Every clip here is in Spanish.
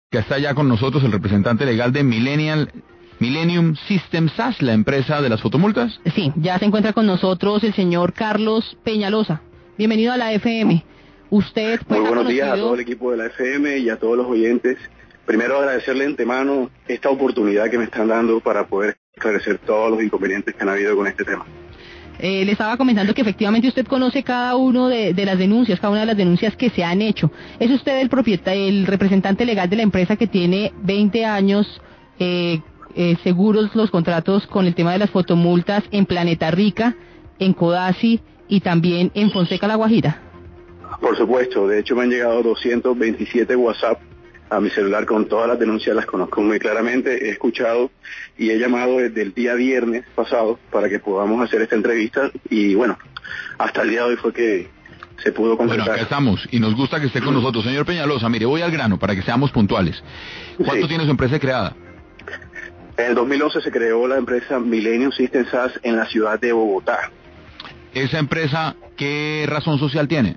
que está ya con nosotros el representante legal de Millennium Systems SAS, la empresa de las fotomultas. Sí, ya se encuentra con nosotros el señor Carlos Peñalosa. Bienvenido a la FM. Usted Muy buenos días a todo el equipo de la FM y a todos los oyentes. Primero agradecerle de antemano esta oportunidad que me están dando para poder esclarecer todos los inconvenientes que han habido con este tema. Le estaba comentando que efectivamente usted conoce cada uno de las denuncias, cada una de las denuncias que se han hecho. ¿Es usted el representante legal de la empresa que tiene 20 años seguros los contratos con el tema de las fotomultas en Planeta Rica, en Codazzi y también en Fonseca La Guajira? Por supuesto, de hecho me han llegado 227 WhatsApp a mi celular con todas las denuncias, las conozco muy claramente, he escuchado y he llamado desde el día viernes pasado para que podamos hacer esta entrevista y bueno, hasta el día de hoy fue que se pudo concretar. Bueno, acá estamos y nos gusta que esté con nosotros. Señor Peñalosa, mire, voy al grano para que seamos puntuales. ¿Cuánto tiene su empresa creada? En el 2011 se creó la empresa Millennium Systems SAS en la ciudad de Bogotá. ¿Esa empresa qué razón social tiene?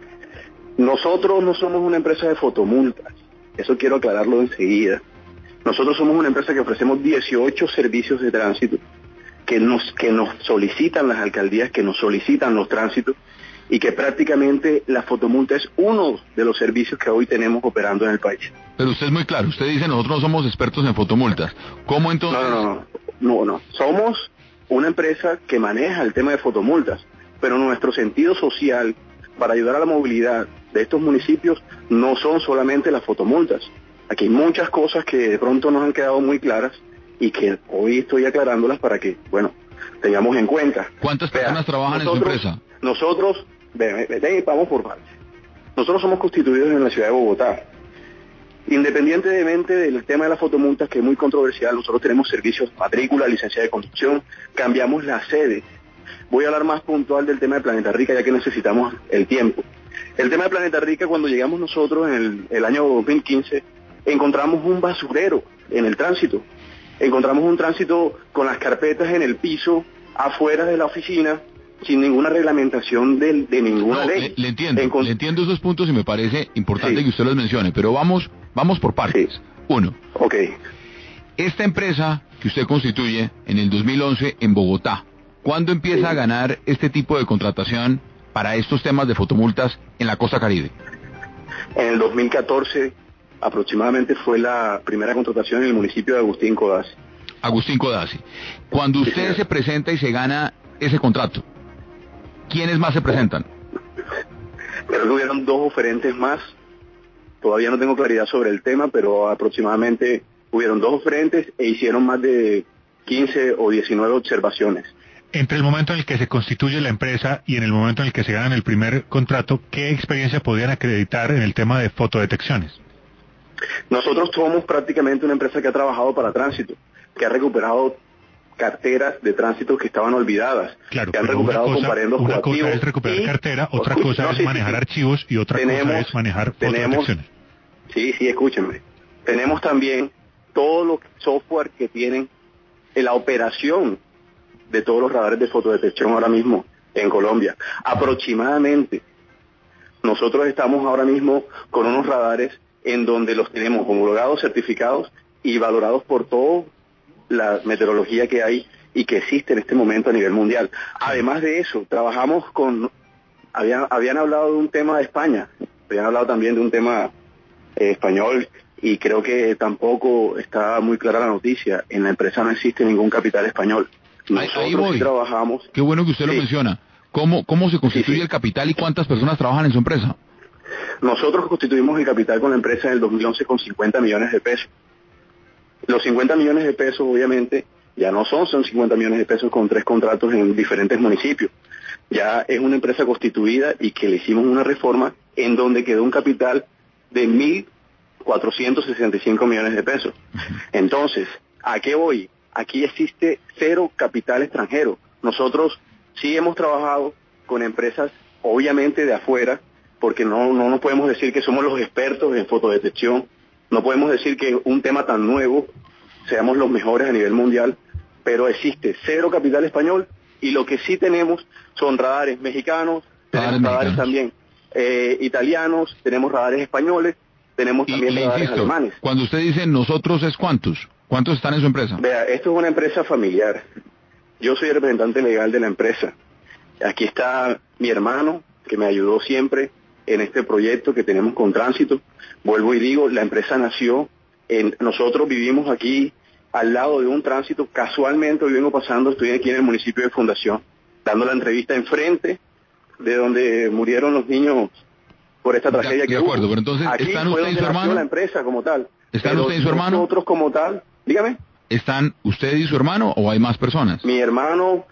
Nosotros no somos una empresa de fotomultas, eso quiero aclararlo enseguida. Nosotros somos una empresa que ofrecemos 18 servicios de tránsito que nos solicitan las alcaldías, que nos solicitan los tránsitos y que prácticamente la fotomulta es uno de los servicios que hoy tenemos operando en el país. Pero usted es muy claro, usted dice nosotros no somos expertos en fotomultas. ¿Cómo entonces? No. Somos una empresa que maneja el tema de fotomultas, pero nuestro sentido social para ayudar a la movilidad de estos municipios no son solamente las fotomultas. Aquí hay muchas cosas que de pronto nos han quedado muy claras y que hoy estoy aclarándolas para que, bueno, tengamos en cuenta. ¿Cuántas personas trabajan en su empresa? Nosotros, vamos por partes. Nosotros somos constituidos en la ciudad de Bogotá. Independientemente del tema de las fotomultas, que es muy controversial, nosotros tenemos servicios, matrícula, licencia de conducción, cambiamos la sede. Voy a hablar más puntual del tema de Planeta Rica, ya que necesitamos el tiempo. El tema de Planeta Rica, cuando llegamos nosotros en el año 2015, encontramos un basurero en el tránsito. Encontramos un tránsito con las carpetas en el piso, afuera de la oficina, sin ninguna reglamentación de ninguna ley. Le entiendo esos puntos y me parece importante que usted los mencione, pero vamos por partes. Sí. Uno. Ok. Esta empresa que usted constituye en el 2011 en Bogotá, ¿cuándo empieza a ganar este tipo de contratación para estos temas de fotomultas en la costa caribe? En el 2014 aproximadamente fue la primera contratación en el municipio de Agustín Codazzi. Agustín Codazzi. Cuando usted se presenta y se gana ese contrato, ¿quiénes más se presentan? Creo que hubieron 2 oferentes más. Todavía no tengo claridad sobre el tema, pero aproximadamente hubieron 2 oferentes e hicieron más de 15 o 19 observaciones. Entre el momento en el que se constituye la empresa y en el momento en el que se ganan el primer contrato, ¿qué experiencia podrían acreditar en el tema de fotodetecciones? Nosotros somos prácticamente una empresa que ha trabajado para tránsito, que ha recuperado carteras de tránsito que estaban olvidadas, claro, que han recuperado comparendos coactivos. Una cosa es recuperar cartera, otra cosa es manejar archivos y otra cosa es manejar fotodetecciones. Sí, escúchenme. Tenemos también todo los software que tienen en la operación de todos los radares de fotodetección ahora mismo en Colombia. Aproximadamente, nosotros estamos ahora mismo con unos radares en donde los tenemos homologados, certificados y valorados por toda la meteorología que hay y que existe en este momento a nivel mundial. Además de eso, trabajamos con... Habían hablado de un tema de España, habían hablado también de un tema español y creo que tampoco está muy clara la noticia. En la empresa no existe ningún capital español. Nosotros sí trabajamos... Qué bueno que usted lo menciona. ¿Cómo se constituye el capital y cuántas personas trabajan en su empresa? Nosotros constituimos el capital con la empresa en el 2011 con 50 millones de pesos. Los 50 millones de pesos, obviamente, ya no son 50 millones de pesos con 3 contratos en diferentes municipios. Ya es una empresa constituida y que le hicimos una reforma en donde quedó un capital de 1.465 millones de pesos. Entonces, ¿a qué voy? Aquí existe 0 capital extranjero. Nosotros sí hemos trabajado con empresas, obviamente de afuera, porque no podemos decir que somos los expertos en fotodetección, no podemos decir que un tema tan nuevo seamos los mejores a nivel mundial, pero existe 0 capital español y lo que sí tenemos son radares mexicanos, tenemos radares también italianos, tenemos radares españoles, tenemos también radares insisto, alemanes. cuando usted dice nosotros, ¿es cuántos? ¿Cuántos están en su empresa? Vea, esto es una empresa familiar. Yo soy el representante legal de la empresa. Aquí está mi hermano, que me ayudó siempre en este proyecto que tenemos con Tránsito. Vuelvo y digo, la empresa nació, nosotros vivimos aquí al lado de un tránsito. Casualmente hoy vengo pasando, estoy aquí en el municipio de Fundación, dando la entrevista enfrente de donde murieron los niños por esta tragedia que de acuerdo, hubo. pero entonces, Aquí ¿están fue usted y donde su nació hermano? la empresa como tal. ¿Están Pero usted y su hermano? nosotros como tal, dígame. ¿Están usted y su hermano o hay más personas? Mi hermano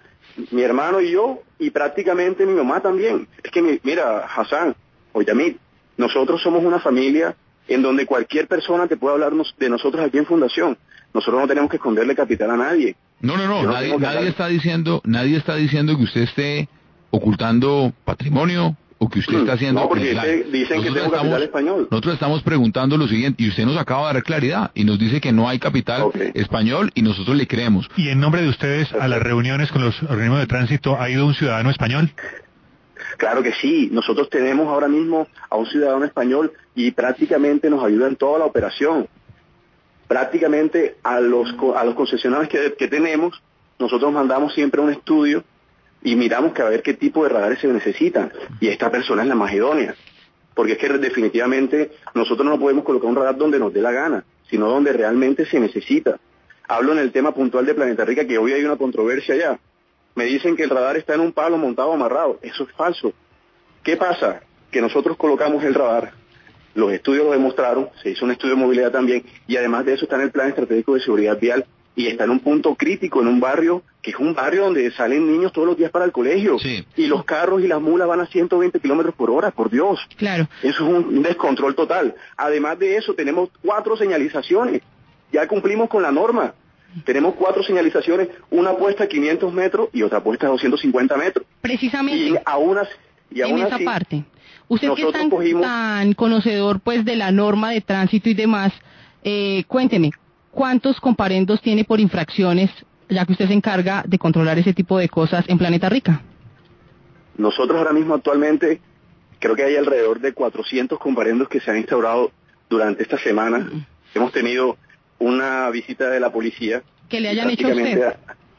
y yo, y prácticamente mi mamá también. Es que, mira, Hassan o Yamil, nosotros somos una familia en donde cualquier persona te puede hablarnos de nosotros aquí en Fundación. Nosotros no tenemos que esconderle capital a nadie. No, nadie está diciendo que usted esté ocultando patrimonio o que usted está haciendo No, porque ilegal. dicen que tengo capital español. Nosotros estamos preguntando lo siguiente, y usted nos acaba de dar claridad, y nos dice que no hay capital español, y nosotros le creemos. ¿Y en nombre de ustedes a las reuniones con los organismos de tránsito ha ido un ciudadano español? Claro que sí, nosotros tenemos ahora mismo a un ciudadano español y prácticamente nos ayuda en toda la operación. Prácticamente a los concesionarios que tenemos, nosotros mandamos siempre un estudio y miramos que a ver qué tipo de radares se necesitan. Y esta persona es la más idónea. Porque es que definitivamente nosotros no podemos colocar un radar donde nos dé la gana, sino donde realmente se necesita. Hablo en el tema puntual de Planeta Rica, que hoy hay una controversia allá. Me dicen que el radar está en un palo montado amarrado. Eso es falso. ¿Qué pasa? Que nosotros colocamos el radar, los estudios lo demostraron, se hizo un estudio de movilidad también, y además de eso está en el Plan Estratégico de Seguridad Vial, y está en un punto crítico, en un barrio, que es un barrio donde salen niños todos los días para el colegio, sí, y los carros y las mulas van a 120 kilómetros por hora, por Dios. Claro. Eso es un descontrol total. Además de eso, tenemos 4 señalizaciones, ya cumplimos con la norma. Tenemos 4 señalizaciones, una puesta a 500 metros y otra puesta a 250 metros. Precisamente. Y aún así, en esa parte. Usted que es tan cogimos conocedor pues de la norma de tránsito y demás, cuénteme, ¿cuántos comparendos tiene por infracciones, ya que usted se encarga de controlar ese tipo de cosas en Planeta Rica? Nosotros ahora mismo actualmente creo que hay alrededor de 400 comparendos que se han instaurado durante esta semana. Hemos tenido una visita de la policía. ¿Que le hayan hecho a usted?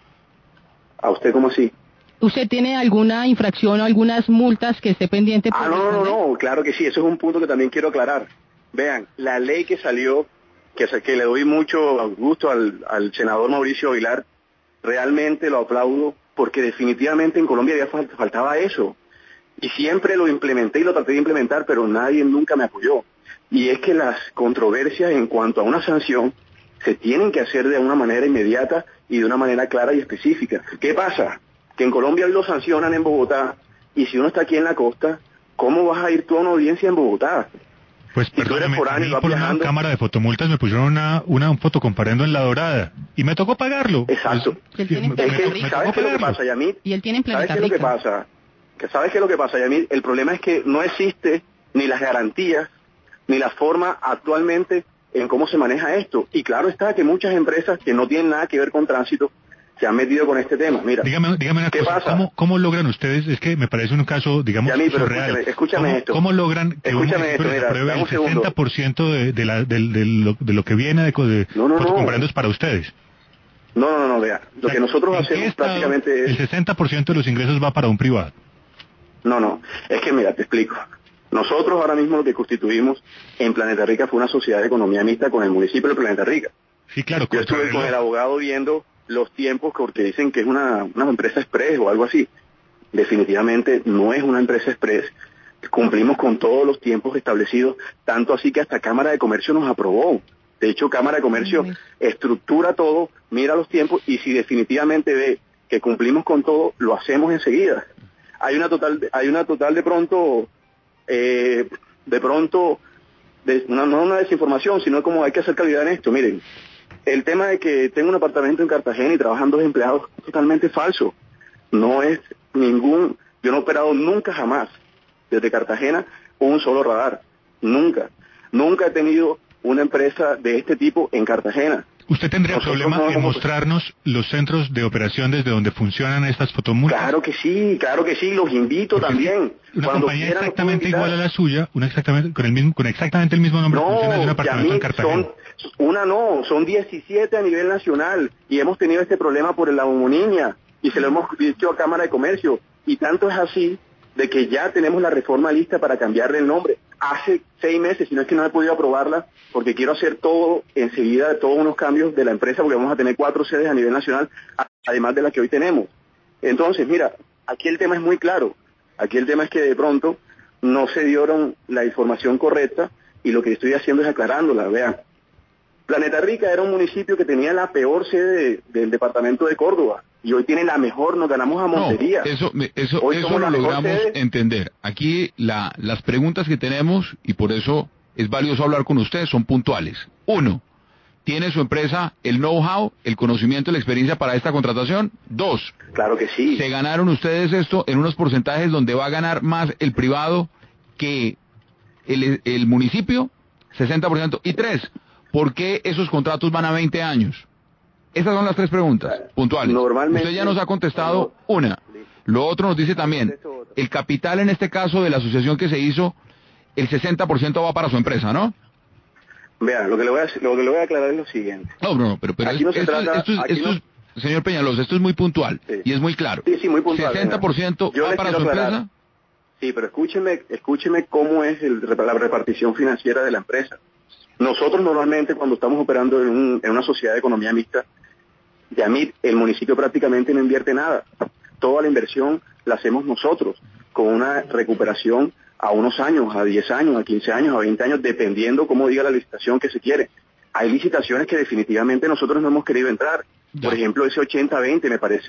¿A usted cómo así? ¿Usted tiene alguna infracción o algunas multas que esté pendiente? No, claro que sí, eso es un punto que también quiero aclarar. Vean, la ley que salió, que le doy mucho gusto al senador Mauricio Aguilar, realmente lo aplaudo, porque definitivamente en Colombia ya faltaba eso. Y siempre lo implementé y lo traté de implementar, pero nadie nunca me apoyó. Y es que las controversias en cuanto a una sanción se tienen que hacer de una manera inmediata y de una manera clara y específica. ¿Qué pasa? Que en Colombia hoy lo sancionan en Bogotá, y si uno está aquí en la costa, ¿cómo vas a ir tú a una audiencia en Bogotá? Pues perdóneme, a mí por una cámara de fotomultas me pusieron un fotocomparendo en La Dorada, y me tocó pagarlo. Exacto. Pues, ¿sabes qué es lo que pasa, Yamil? Y él tiene en Planeta ¿Sabes qué es lo que pasa? ¿Sabes qué es lo que pasa, Yamil? El problema es que no existe ni las garantías, ni la forma actualmente en cómo se maneja esto. Y claro está que muchas empresas que no tienen nada que ver con tránsito se han metido con este tema. Mira, dígame una ¿qué cosa, pasa? ¿cómo logran ustedes? Es que me parece un caso, digamos, Yamil, pero surreal. escúchame esto. ¿Cómo logran que un municipio les mira, apruebe el un segundo. 60% de lo que viene de fotocomparendos para ustedes? No, vea. Lo que nosotros ¿en hacemos qué estado prácticamente es... el 60% de los ingresos va para un privado? No, es que mira, te explico. Nosotros ahora mismo lo que constituimos en Planeta Rica fue una sociedad de economía mixta con el municipio de Planeta Rica. Sí, claro. Yo estuve con el abogado viendo los tiempos porque dicen que es una empresa express o algo así. Definitivamente no es una empresa express. Cumplimos con todos los tiempos establecidos, tanto así que hasta Cámara de Comercio nos aprobó. De hecho, Cámara de Comercio estructura todo, mira los tiempos, y si definitivamente ve que cumplimos con todo, lo hacemos enseguida. Hay una total de pronto, no una desinformación, sino como hay que hacer calidad en esto. Miren, el tema de que tengo un apartamento en Cartagena y trabajan 2 empleados es totalmente falso. No es yo no he operado nunca jamás desde Cartagena un solo radar. Nunca he tenido una empresa de este tipo en Cartagena. ¿Usted tendría Nosotros problema no en vamos- mostrarnos los centros de operación desde donde funcionan estas fotomultas? Claro que sí, los invito Porque también. Una Cuando compañía quieran, los puedo exactamente invitar. igual a la suya, una exactamente con exactamente el mismo nombre, funciona en un No, apartamento en Yamit, Cartagena. son 17 a nivel nacional y hemos tenido este problema por la homonimia y se lo hemos dicho a Cámara de Comercio y tanto es así de que ya tenemos la reforma lista para cambiarle el nombre. Hace 6 meses, si no es que no he podido aprobarla, porque quiero hacer todo enseguida, todos unos cambios de la empresa, porque vamos a tener 4 sedes a nivel nacional, además de la que hoy tenemos. Entonces, mira, aquí el tema es muy claro. Aquí el tema es que de pronto no se dieron la información correcta y lo que estoy haciendo es aclarándola. Vean, Planeta Rica era un municipio que tenía la peor sede del departamento de Córdoba y hoy tiene la mejor, nos ganamos a Montería. Eso Hoy somos lo la mejor logramos sede. entender. Aquí las preguntas que tenemos, y por eso es valioso hablar con ustedes, son puntuales. Uno, ¿tiene su empresa el know-how, el conocimiento y la experiencia para esta contratación? Dos, Claro que sí. ¿se ganaron ustedes esto en unos porcentajes donde va a ganar más el privado que el municipio? 60%. Y tres, ¿por qué esos contratos van a 20 años? Esas son las tres preguntas puntuales. Normalmente- Usted ya nos ha contestado una. Lo otro nos dice también, el capital en este caso de la asociación que se hizo, el 60% va para su empresa, ¿no? Vean, lo que le voy a aclarar es lo siguiente. No, pero Aquí no se trata- señor Peñalosa, esto es muy puntual Sí. y es muy claro. Sí, muy puntual. 60% Yo va les para su quiero aclarar. empresa. Sí, pero escúcheme cómo es la repartición financiera de la empresa. Nosotros normalmente cuando estamos operando en una sociedad de economía mixta, Yamit, el municipio prácticamente no invierte nada. Toda la inversión la hacemos nosotros, con una recuperación a unos años, a 10 años, a 15 años, a 20 años, dependiendo cómo diga la licitación que se quiere. Hay licitaciones que definitivamente nosotros no hemos querido entrar. Por ejemplo, ese 80-20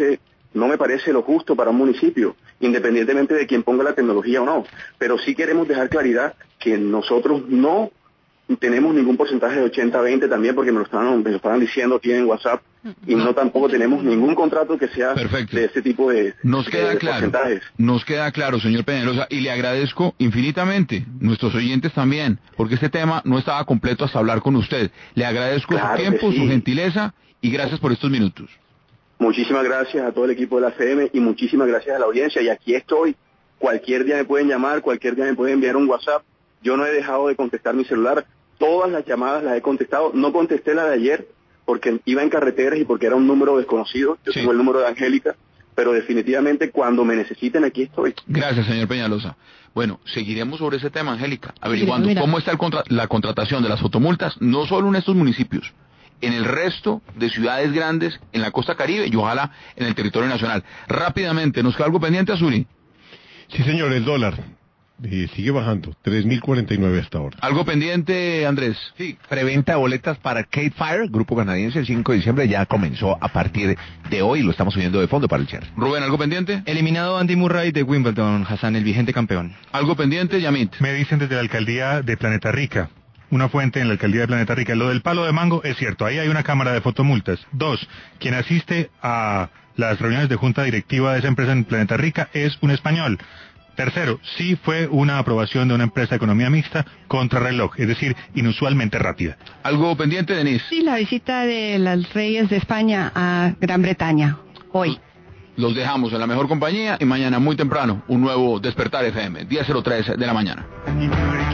no me parece lo justo para un municipio, independientemente de quién ponga la tecnología o no. Pero sí queremos dejar claridad que nosotros no tenemos ningún porcentaje de 80-20 también, porque me lo estaban diciendo aquí en WhatsApp, y no tampoco tenemos ningún contrato que sea Perfecto. de este tipo de porcentajes. Nos queda claro, señor Peñalosa, y le agradezco infinitamente, nuestros oyentes también, porque este tema no estaba completo hasta hablar con usted. Le agradezco Claro su que tiempo, sí. su gentileza, y gracias por estos minutos. Muchísimas gracias a todo el equipo de la FM y muchísimas gracias a la audiencia. Y aquí estoy. Cualquier día me pueden llamar, cualquier día me pueden enviar un WhatsApp. Yo no he dejado de contestar mi celular. Todas las llamadas las he contestado. No contesté la de ayer porque iba en carreteras y porque era un número desconocido. Yo tengo el número de Angélica. Pero definitivamente cuando me necesiten aquí estoy. Gracias, señor Peñalosa. Bueno, seguiremos sobre ese tema, Angélica, averiguando cómo está la contratación de las fotomultas, no solo en estos municipios, en el resto de ciudades grandes, en la costa Caribe y ojalá en el territorio nacional. Rápidamente, ¿nos queda algo pendiente, Azuri? Sí, señor, el dólar sigue bajando, 3.049 hasta ahora. ¿Algo pendiente, Andrés? Sí, preventa de boletas para Arcade Fire, grupo canadiense, el 5 de diciembre ya comenzó a partir de hoy, lo estamos subiendo de fondo para el cierre. Rubén, ¿algo pendiente? Eliminado Andy Murray de Wimbledon, Hassan, el vigente campeón. ¿Algo pendiente, Yamit? Me dicen desde la alcaldía de Planeta Rica, una fuente en la alcaldía de Planeta Rica, lo del palo de mango es cierto, ahí hay una cámara de fotomultas. 2, quien asiste a las reuniones de junta directiva de esa empresa en Planeta Rica es un español. Tercero, sí fue una aprobación de una empresa de economía mixta contra reloj, es decir, inusualmente rápida. ¿Algo pendiente, Denise? Sí, la visita de los reyes de España a Gran Bretaña, hoy. Los dejamos en la mejor compañía y mañana muy temprano, un nuevo Despertar FM, 10:03 de la mañana.